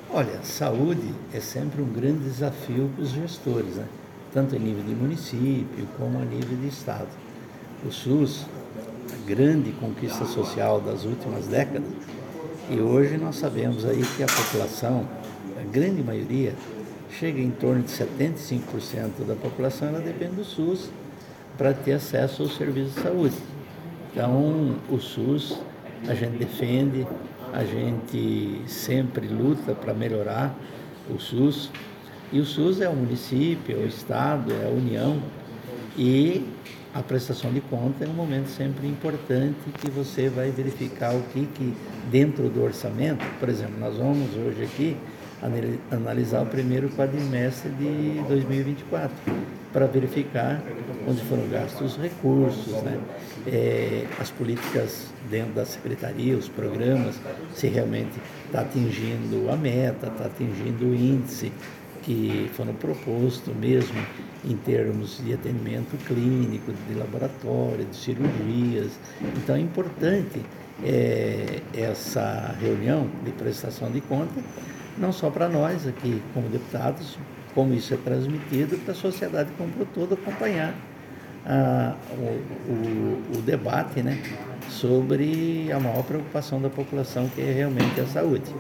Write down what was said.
Olha, saúde é sempre um grande desafio para os gestores, né? Tanto a nível de município como a nível de estado. O SUS, a grande conquista social das últimas décadas, e hoje nós sabemos aí que a população, a grande maioria, chega em torno de 75% da população, ela depende do SUS para ter acesso aos serviços de saúde. Então, o SUS a gente defende, a gente sempre luta para melhorar o SUS. E o SUS é o município, é o estado, é a União. E a prestação de conta é um momento sempre importante que você vai verificar o que dentro do orçamento, por exemplo, nós vamos hoje aqui analisar o primeiro quadrimestre de 2024 para verificar onde foram gastos os recursos, né? As políticas dentro da secretaria, os programas, se realmente está atingindo a meta, está atingindo o índice que foram propostos mesmo em termos de atendimento clínico, de laboratório, de cirurgias. Então é importante essa reunião de prestação de conta, não só para nós aqui como deputados, como isso é transmitido para a sociedade como um todo acompanhar o debate, né, sobre a maior preocupação da população, que é realmente a saúde.